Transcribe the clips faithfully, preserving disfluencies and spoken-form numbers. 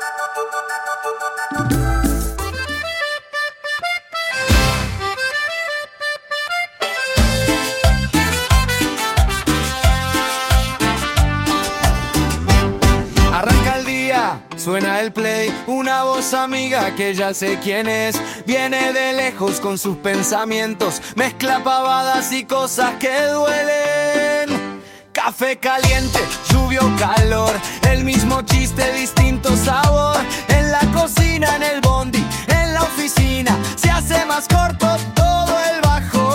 Suena el play, una voz amiga que ya sé quién es. Viene de lejos con sus pensamientos, mezcla pavadas y cosas que duelen. Café caliente, lluvia o calor, el mismo chiste, distinto sabor. En la cocina, en el bondi, en la oficina, se hace más corto todo el bajón.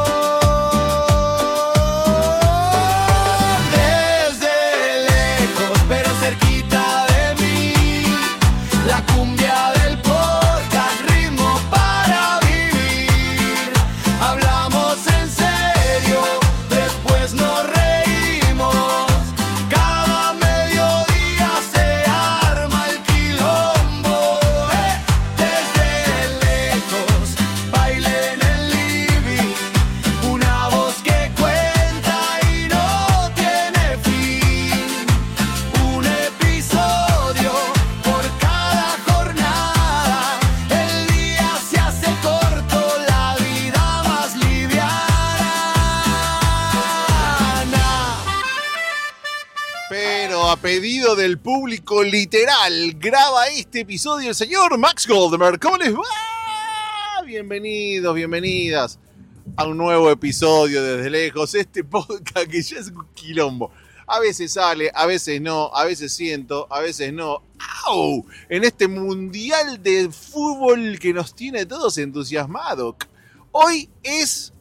Desde lejos, pero cerquita de mí, la cumbia del podcast, ritmo para vivir. Hablamos en serio, después nos reímos. Cada mediodía se arma el quilombo. Eh, desde lejos, baile en el living. Una voz que cuenta y no tiene fin. Un episodio por cada jornada. El día se hace corto, la vida más liviana. Pero a pedido del público literal, graba este episodio el señor Max Goldenberg. ¿Cómo les va? Bienvenidos, bienvenidas a un nuevo episodio Desde Lejos. Este podcast que ya es un quilombo. A veces sale, a veces no, a veces siento, a veces no. ¡Au! En este mundial de fútbol que nos tiene todos entusiasmados. Hoy es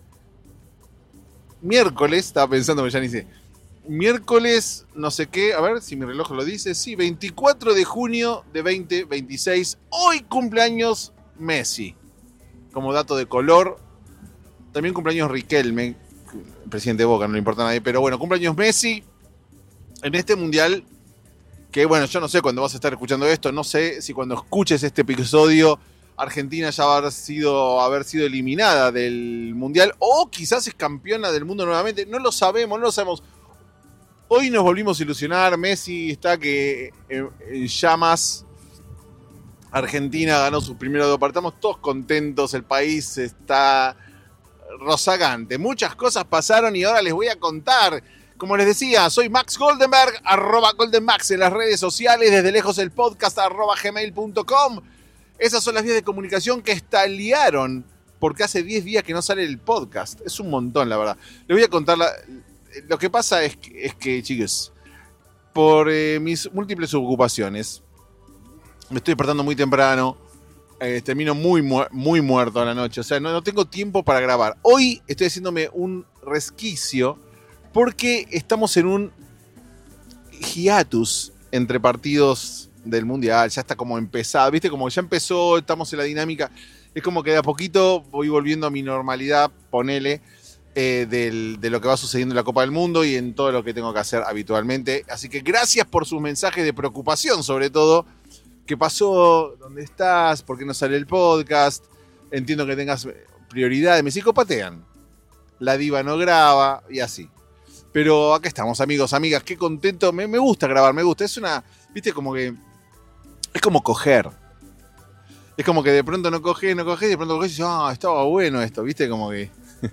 miércoles, estaba pensando que ya ni sé. Miércoles, no sé qué, a ver si mi reloj lo dice. Sí, veinticuatro de junio de veinte veintiséis. Hoy cumpleaños Messi. Como dato de color. También cumpleaños Riquelme, presidente de Boca, no le importa a nadie. Pero bueno, cumpleaños Messi en este mundial. Que bueno, yo no sé cuándo vas a estar escuchando esto. No sé si cuando escuches este episodio Argentina ya va a haber sido, haber sido eliminada del mundial. O quizás es campeona del mundo nuevamente. No lo sabemos, no lo sabemos. Hoy nos volvimos a ilusionar. Messi está que en, en llamas. Argentina ganó sus primeros dos partidos. Estamos todos contentos. El país está rozagante. Muchas cosas pasaron y ahora les voy a contar. Como les decía, soy Max Goldenberg, arroba Goldenmax en las redes sociales. Desde lejos el podcast, arroba gmail punto com. Esas son las vías de comunicación que estaliaron porque hace diez días que no sale el podcast. Es un montón, la verdad. Les voy a contar la... Lo que pasa es que, es que chicos, por eh, mis múltiples ocupaciones, me estoy despertando muy temprano, eh, termino muy, mu- muy muerto a la noche, o sea, no, no tengo tiempo para grabar. Hoy estoy haciéndome un resquicio porque estamos en un hiatus entre partidos del Mundial, ya está como empezado, ¿viste? Como ya empezó, estamos en la dinámica, es como que de a poquito voy volviendo a mi normalidad, ponele. Eh, del, de lo que va sucediendo en la Copa del Mundo y en todo lo que tengo que hacer habitualmente. Así que gracias por sus mensajes de preocupación, sobre todo. ¿Qué pasó? ¿Dónde estás? ¿Por qué no sale el podcast? Entiendo que tengas prioridades. Me psicopatean. La diva no graba y así. Pero acá estamos, amigos, amigas. Qué contento. Me, me gusta grabar, me gusta. Es una... Viste, como que... Es como coger. Es como que de pronto no coges, no coges y de pronto coges y dices, ah, estaba bueno esto. Viste, como que...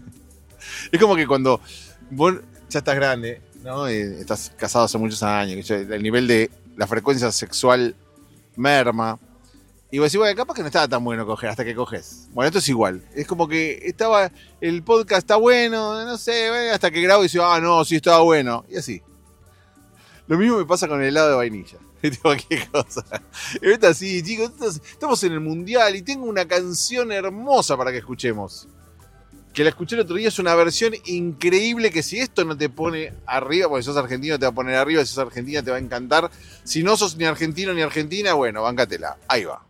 Es como que cuando vos ya estás grande, ¿no? Eh, estás casado hace muchos años, que el nivel de la frecuencia sexual merma. Y vos decís, bueno, capaz que no estaba tan bueno coger hasta que coges. Bueno, esto es igual. Es como que estaba, el podcast está bueno, no sé, hasta que grabo y digo, ah, no, sí estaba bueno. Y así. Lo mismo me pasa con el helado de vainilla. Tipo, qué cosa. Es así, chicos, estamos en el mundial y tengo una canción hermosa para que escuchemos. Que la escuché el otro día, es una versión increíble que si esto no te pone arriba, porque sos argentino te va a poner arriba, si sos argentina te va a encantar. Si no sos ni argentino ni argentina, bueno, báncatela. Ahí va.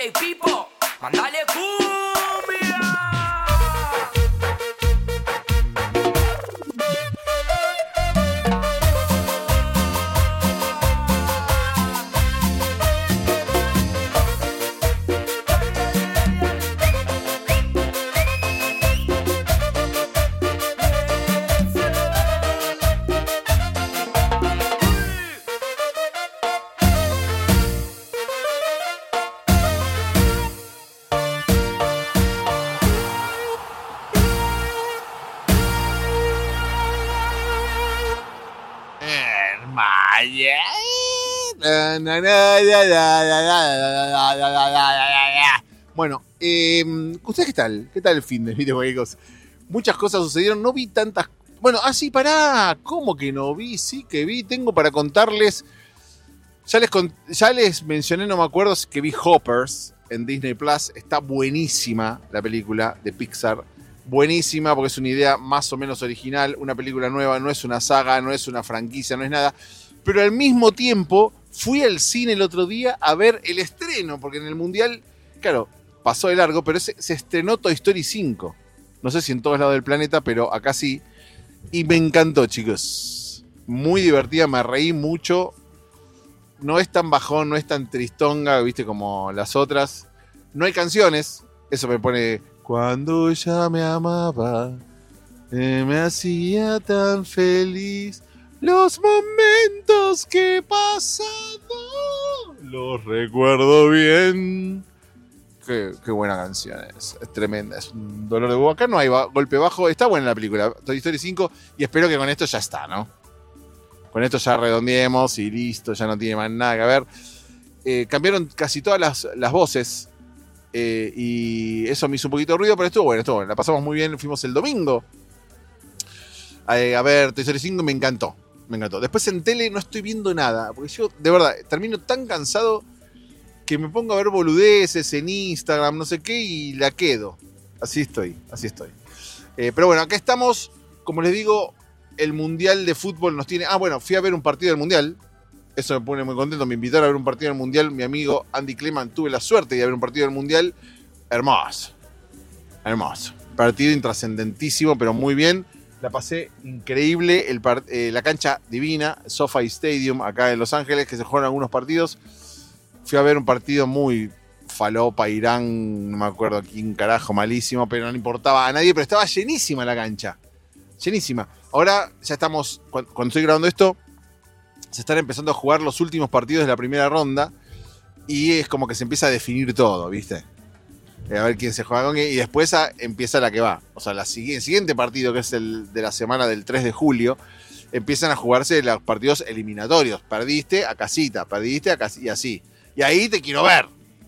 D J Pipo, mándale cumbia. Bueno, eh, ¿ustedes qué tal? ¿Qué tal el fin de videojuegos? Muchas cosas sucedieron, no vi tantas... Bueno, ah, sí, pará, ¿cómo que no vi? Sí que vi, tengo para contarles... Ya les, con... ya les mencioné, no me acuerdo, que vi Hoppers en Disney Plus. Está buenísima la película de Pixar. Buenísima porque es una idea más o menos original, una película nueva, no es una saga, no es una franquicia, no es nada. Pero al mismo tiempo fui al cine el otro día a ver el estreno, porque en el Mundial, claro, pasó de largo, pero se, se estrenó Toy Story cinco. No sé si en todos lados del planeta, pero acá sí. Y me encantó, chicos. Muy divertida, me reí mucho. No es tan bajón, no es tan tristonga, viste, como las otras. No hay canciones, eso me pone... Cuando ella me amaba, eh, me hacía tan feliz. Los momentos que he pasado, los recuerdo bien. Qué, qué buena canción es, es tremenda, es un dolor de boca. Acá no hay ba- golpe bajo, está buena la película, Toy Story cinco, y espero que con esto ya está, ¿no? Con esto ya redondeemos y listo, ya no tiene más nada que ver. Eh, cambiaron casi todas las, las voces. Eh, y eso me hizo un poquito de ruido, pero estuvo bueno, estuvo bueno. La pasamos muy bien, fuimos el domingo eh, a ver Toy Story cinco, me encantó, me encantó. Después en tele no estoy viendo nada, porque yo, de verdad, termino tan cansado que me pongo a ver boludeces en Instagram, no sé qué, y la quedo. Así estoy, así estoy. Eh, pero bueno, acá estamos, como les digo, el Mundial de Fútbol nos tiene... Ah, bueno, fui a ver un partido del Mundial. Eso me pone muy contento. Me invitaron a ver un partido del Mundial. Mi amigo Andy Kleman, tuve la suerte de ver un partido del Mundial. Hermoso. Hermoso. Partido intrascendentísimo, pero muy bien. La pasé increíble. El part- eh, la cancha divina, SoFi Stadium, acá en Los Ángeles, que se juegan algunos partidos. Fui a ver un partido muy falopa, Irán, no me acuerdo quién carajo, malísimo, pero no le importaba a nadie, pero estaba llenísima la cancha. Llenísima. Ahora ya estamos, cuando, cuando estoy grabando esto, se están empezando a jugar los últimos partidos de la primera ronda y es como que se empieza a definir todo, ¿viste? Eh, a ver quién se juega con quién y después a, empieza la que va. O sea, la, el siguiente partido, que es el de la semana del tres de julio, empiezan a jugarse los partidos eliminatorios. Perdiste a casita, perdiste a casita y así. Y ahí te quiero ver.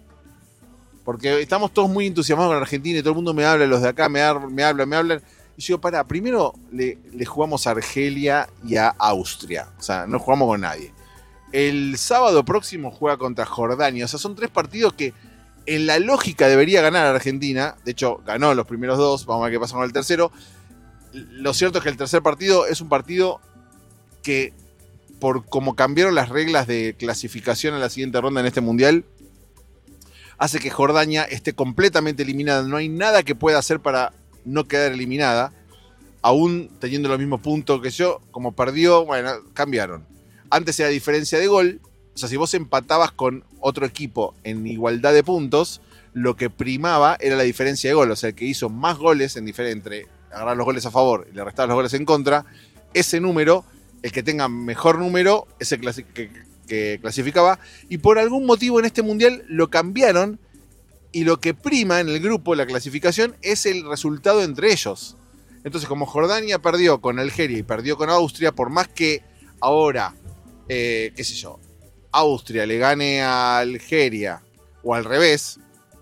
Porque estamos todos muy entusiasmados con Argentina y todo el mundo me habla, los de acá me, har- me hablan, me hablan. Y yo, pará, primero le, le jugamos a Argelia y a Austria. O sea, no jugamos con nadie. El sábado próximo juega contra Jordania. O sea, son tres partidos que en la lógica debería ganar Argentina. De hecho, ganó los primeros dos. Vamos a ver qué pasa con el tercero. Lo cierto es que el tercer partido es un partido que, por cómo cambiaron las reglas de clasificación a la siguiente ronda en este mundial, hace que Jordania esté completamente eliminada. No hay nada que pueda hacer para no quedar eliminada, aún teniendo los mismos puntos que yo. Como perdió, bueno, cambiaron. Antes era diferencia de gol, o sea, si vos empatabas con otro equipo en igualdad de puntos, lo que primaba era la diferencia de gol, o sea, el que hizo más goles en diferente, entre agarrar los goles a favor y le restar los goles en contra, ese número, el que tenga mejor número, ese clasi- que, que clasificaba, y por algún motivo en este mundial lo cambiaron. Y lo que prima en el grupo, la clasificación, es el resultado entre ellos. Entonces, como Jordania perdió con Algeria y perdió con Austria, por más que ahora, eh, qué sé yo, Austria le gane a Algeria, o al revés,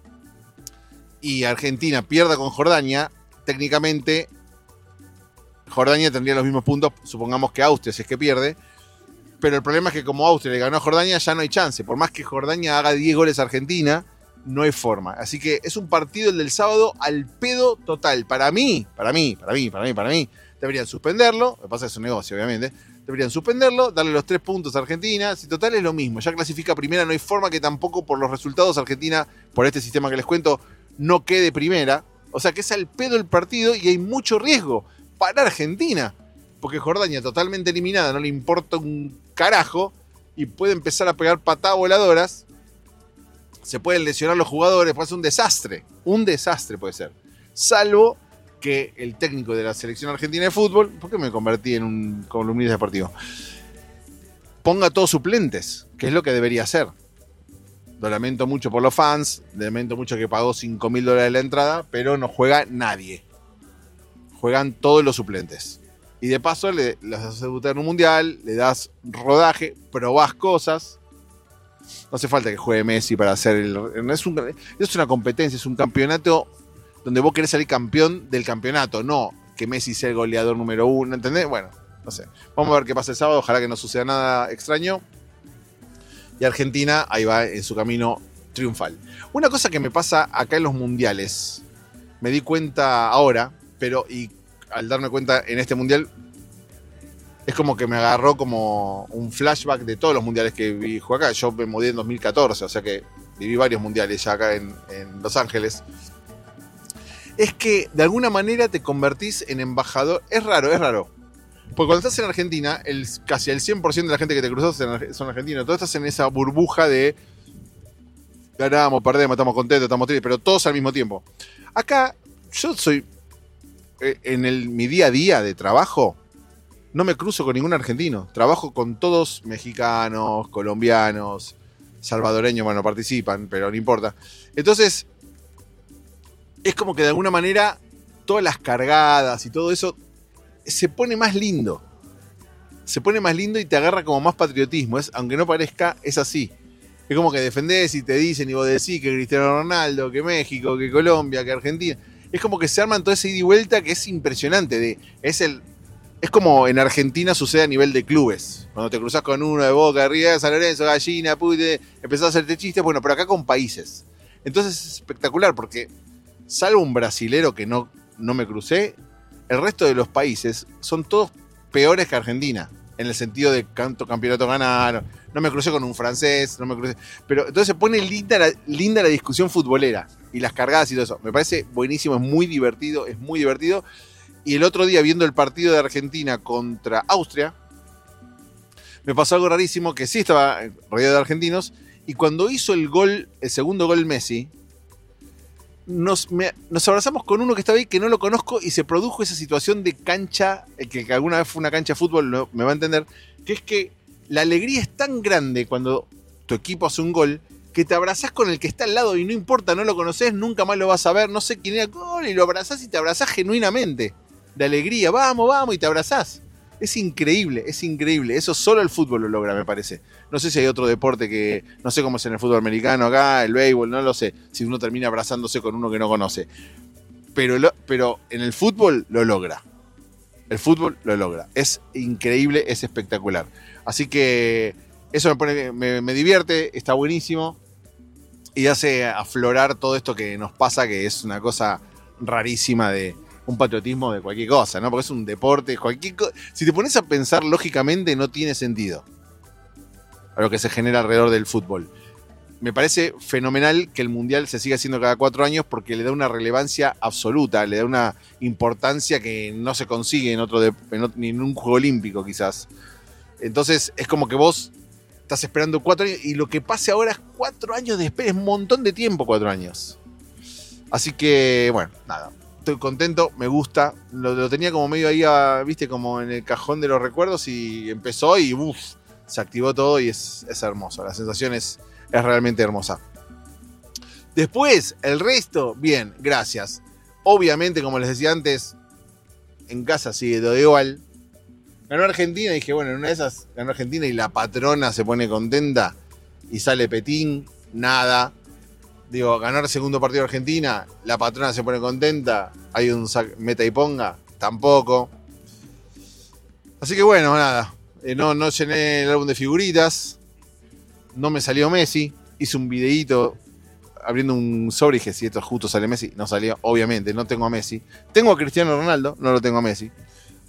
y Argentina pierda con Jordania, técnicamente Jordania tendría los mismos puntos, supongamos que Austria, si es que pierde. Pero el problema es que como Austria le ganó a Jordania, ya no hay chance. Por más que Jordania haga diez goles a Argentina, no hay forma. Así que es un partido el del sábado al pedo total. Para mí, para mí, para mí, para mí, para mí, deberían suspenderlo. Lo que pasa es que es un negocio, obviamente. Deberían suspenderlo, darle los tres puntos a Argentina. Si total es lo mismo, ya clasifica primera, no hay forma que tampoco por los resultados Argentina, por este sistema que les cuento, no quede primera. O sea que es al pedo el partido y hay mucho riesgo para Argentina. Porque Jordania totalmente eliminada, no le importa un carajo y puede empezar a pegar patadas voladoras. Se pueden lesionar los jugadores, puede ser un desastre. Un desastre puede ser. Salvo que el técnico de la selección argentina de fútbol, ¿por qué me convertí en un columnista deportivo? Ponga todos suplentes, que es lo que debería hacer. Lo lamento mucho por los fans, lamento mucho que pagó cinco mil dólares la entrada, pero no juega nadie. Juegan todos los suplentes. Y de paso le los haces debutar en un mundial, le das rodaje, probás cosas. No hace falta que juegue Messi para hacer el... No es, un, es una competencia, es un campeonato donde vos querés salir campeón del campeonato, no que Messi sea el goleador número uno, ¿entendés? Bueno, no sé. Vamos a ver qué pasa el sábado, ojalá que no suceda nada extraño. Y Argentina ahí va en su camino triunfal. Una cosa que me pasa acá en los mundiales, me di cuenta ahora, pero y al darme cuenta en este mundial, es como que me agarró como un flashback de todos los mundiales que vi jugar acá. Yo me mudé en dos mil catorce, o sea que viví varios mundiales ya acá en, en Los Ángeles. Es que de alguna manera te convertís en embajador. Es raro, es raro. Porque cuando estás en Argentina, el, casi el cien por ciento de la gente que te cruzó son argentinos. Todos estás en esa burbuja de ganamos, perdemos, estamos contentos, estamos tristes, pero todos al mismo tiempo. Acá, yo soy en el, mi día a día de trabajo, no me cruzo con ningún argentino. Trabajo con todos mexicanos, colombianos, salvadoreños, bueno, participan, pero no importa. Entonces, es como que de alguna manera todas las cargadas y todo eso se pone más lindo. Se pone más lindo y te agarra como más patriotismo. Es, aunque no parezca, es así. Es como que defendés y te dicen y vos decís que Cristiano Ronaldo, que México, que Colombia, que Argentina. Es como que se arman todo ese ida y vuelta que es impresionante. De, es, el, es como en Argentina sucede a nivel de clubes. Cuando te cruzás con uno de Boca, de River, San Lorenzo, Gallina, Pute, empezás a hacerte chistes. Bueno, pero acá con países. Entonces es espectacular porque, salvo un brasilero que no, no me crucé, el resto de los países son todos peores que Argentina. En el sentido de cuánto campeonato ganaron. No me crucé con un francés, no me crucé. Pero entonces se pone linda la, linda la discusión futbolera. Y las cargadas y todo eso. Me parece buenísimo, es muy divertido, es muy divertido. Y el otro día, viendo el partido de Argentina contra Austria, me pasó algo rarísimo, que sí estaba rodeado de argentinos. Y cuando hizo el gol, el segundo gol Messi, Nos, me, nos abrazamos con uno que estaba ahí que no lo conozco y se produjo esa situación de cancha, el que, que alguna vez fue una cancha de fútbol no, me va a entender, que es que la alegría es tan grande cuando tu equipo hace un gol que te abrazás con el que está al lado y no importa, no lo conoces, nunca más lo vas a ver, no sé quién era, gol, y lo abrazás y te abrazás genuinamente, de alegría, vamos, vamos, y te abrazás. Es increíble, es increíble. Eso solo el fútbol lo logra, me parece. No sé si hay otro deporte que... No sé cómo es en el fútbol americano acá, el béisbol, no lo sé. Si uno termina abrazándose con uno que no conoce. Pero, lo, pero en el fútbol lo logra. El fútbol lo logra. Es increíble, es espectacular. Así que eso me, pone, me, me divierte, está buenísimo. Y hace aflorar todo esto que nos pasa, que es una cosa rarísima de... un patriotismo de cualquier cosa, ¿no? Porque es un deporte, cualquier cosa. Si te pones a pensar lógicamente, no tiene sentido a lo que se genera alrededor del fútbol. Me parece fenomenal que el Mundial se siga haciendo cada cuatro años porque le da una relevancia absoluta, le da una importancia que no se consigue en otro de, en otro, ni en un juego olímpico quizás. Entonces es como que vos estás esperando cuatro años y lo que pase ahora es cuatro años de espera, es un montón de tiempo, cuatro años. Así que, bueno, nada. Estoy contento, me gusta. Lo, lo tenía como medio ahí, a, viste, como en el cajón de los recuerdos y empezó y uff, se activó todo y es, es hermoso. La sensación es, es realmente hermosa. Después, el resto, bien, gracias. Obviamente, como les decía antes, en casa sigue todo igual. Ganó Argentina y dije, bueno, en una de esas ganó Argentina y la patrona se pone contenta y sale Petín, nada. Digo, ganar segundo partido de Argentina, la patrona se pone contenta, hay un meta y ponga, tampoco. Así que bueno, nada, eh, no, no llené el álbum de figuritas, no me salió Messi, hice un videíto abriendo un sobre y dije, si esto justo sale Messi, no salió, obviamente, no tengo a Messi. Tengo a Cristiano Ronaldo, no lo tengo a Messi.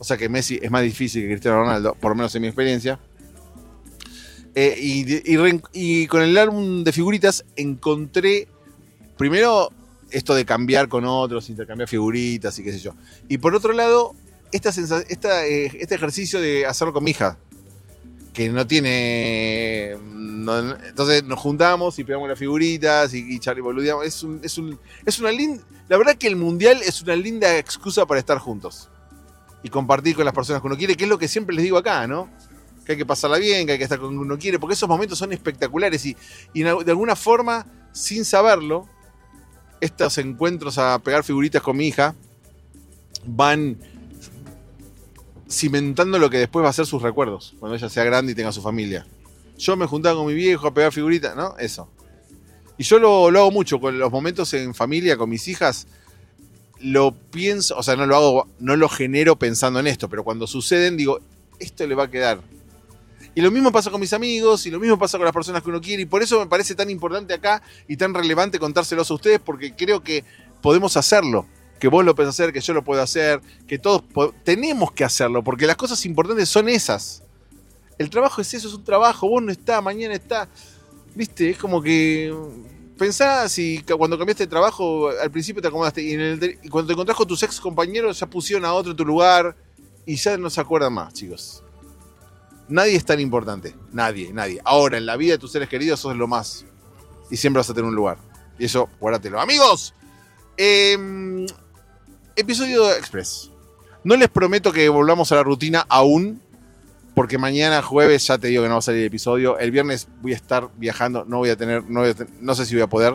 O sea que Messi es más difícil que Cristiano Ronaldo, por lo menos en mi experiencia. Eh, y, y, y con el álbum de figuritas encontré, primero, esto de cambiar con otros, intercambiar figuritas y qué sé yo. Y por otro lado, esta sensa- esta, eh, este ejercicio de hacerlo con mi hija, que no tiene... No, entonces nos juntamos y pegamos las figuritas y, y Charlie boludeamos. Es, un, es, un, es una linda... La verdad que el Mundial es una linda excusa para estar juntos y compartir con las personas que uno quiere, que es lo que siempre les digo acá, ¿no? Que hay que pasarla bien, que hay que estar con quien uno quiere, porque esos momentos son espectaculares y, y de alguna forma, sin saberlo, estos encuentros a pegar figuritas con mi hija van cimentando lo que después va a ser sus recuerdos, cuando ella sea grande y tenga su familia. Yo me juntaba con mi viejo a pegar figuritas, ¿no? Eso. Y yo lo, lo hago mucho, con los momentos en familia, con mis hijas, lo pienso, o sea, no lo hago, no lo genero pensando en esto, pero cuando suceden digo, esto le va a quedar. Y lo mismo pasa con mis amigos, y lo mismo pasa con las personas que uno quiere, y por eso me parece tan importante acá y tan relevante contárselos a ustedes, porque creo que podemos hacerlo, que vos lo podés hacer, que yo lo puedo hacer, que todos tenemos que hacerlo, porque las cosas importantes son esas. El trabajo es eso, es un trabajo, vos no está, mañana está, viste, es como que... Pensá si cuando cambiaste de trabajo, al principio te acomodaste y, en el, y cuando te encontrás con tus ex compañeros ya pusieron a otro en tu lugar y ya no se acuerdan más, chicos. Nadie es tan importante. Nadie, nadie. Ahora, en la vida de tus seres queridos sos lo más. Y siempre vas a tener un lugar. Y eso, guárdatelo. Amigos, eh, episodio express. No les prometo que volvamos a la rutina aún, porque mañana jueves ya te digo que no va a salir el episodio. El viernes voy a estar viajando, no voy a tener, no, voy a tener, no sé si voy a poder.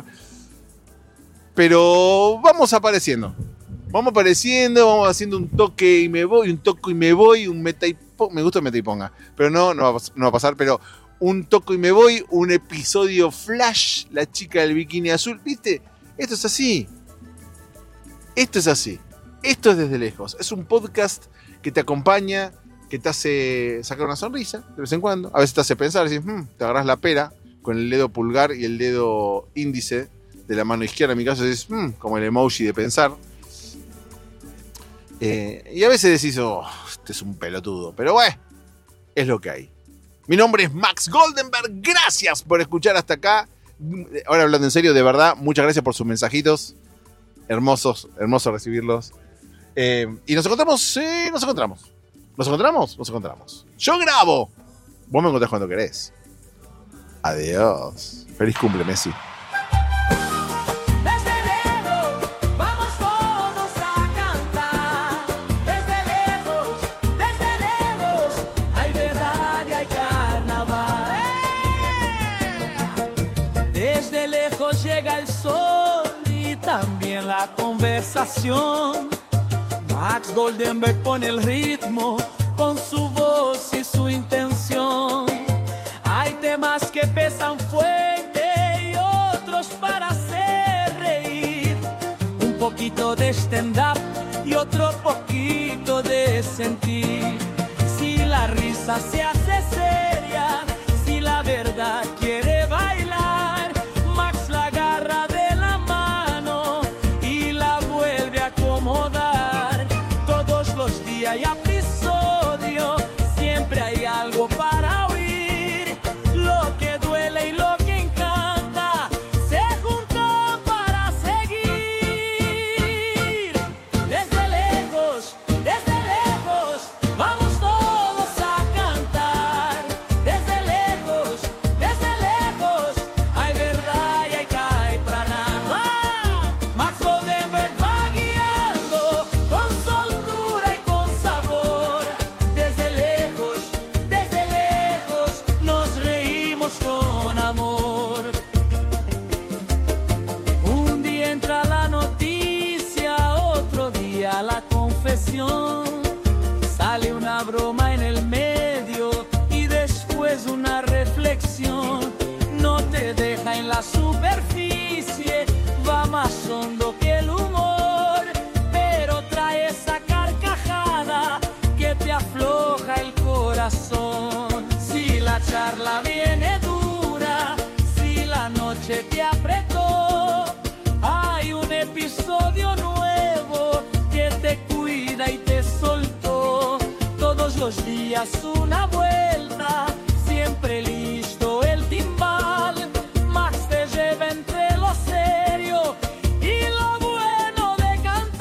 Pero vamos apareciendo. Vamos apareciendo, vamos haciendo un toque y me voy, un toque y me voy, un meta y ponga. Me gusta el meta y ponga, pero no, no va, no va a pasar. Pero un toque y me voy, un episodio flash, la chica del bikini azul. ¿Viste? Esto es así. Esto es así. Esto es Desde Lejos. Es un podcast que te acompaña, que te hace sacar una sonrisa de vez en cuando. A veces te hace pensar, decís, mmm, te agarrás la pera con el dedo pulgar y el dedo índice de la mano izquierda. En mi caso decís, mmm, como el emoji de pensar. Eh, y a veces decís, oh, este es un pelotudo. Pero bueno, es lo que hay. Mi nombre es Max Goldenberg. Gracias por escuchar hasta acá. Ahora hablando en serio, de verdad, muchas gracias por sus mensajitos. Hermosos, hermoso recibirlos. Eh, y nos encontramos, sí, nos encontramos. ¿Nos encontramos? Nos encontramos. Yo grabo. Vos me encontrás cuando querés. Adiós. Feliz cumple, Messi. Llega el sol y también la conversación. Max Goldenberg pone el ritmo con su voz y su intención. Hay temas que pesan fuerte y otros para hacer reír. Un poquito de stand-up y otro poquito de sentir. Si la risa se hace seria, si la verdad quiere bailar, Max la agarra de la mano y la vuelve a acomodar. Todos los días hay episodio, siempre hay algo para oír. Lo que duele y lo que encanta se juntan para seguir. Desde lejos, desde lejos, vamos todos a cantar. Desde lejos, desde lejos, hay verdad y hay cae para nada. Max Goldenberg va guiando con soltura y con sabor. Desde lejos, desde lejos, nos reímos con amor. Un día entra la noticia, otro día la confesión. Sale una broma en el medio y después una reflexión. No te deja en la superficie, va más hondo que el humor, pero trae esa carcajada que te afloja el corazón. Si la charla viene dura, si la noche te apretó, hay un episodio nuevo que te cuida y te soltó. los días una vuelta, siempre listo el timbal, más te lleva entre lo serio y lo bueno de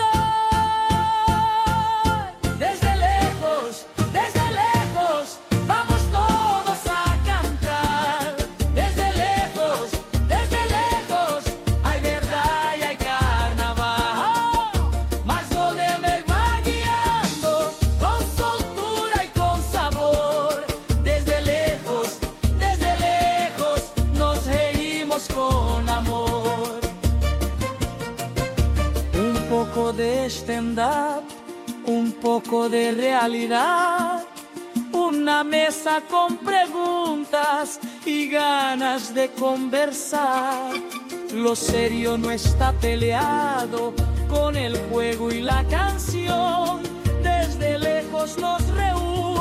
cantar. Desde lejos, desde lejos, vamos todos a cantar. Desde lejos, desde lejos, hay verdad y hay carnaval. Mas Golden me va guiando con soltura y con sabor. Desde lejos, desde lejos, nos reímos con amor. Un poco de stand-up, un poco de realidad, una mesa con preguntas y ganas de conversar. Lo serio no está peleado con el juego y la canción. Desde lejos nos reúne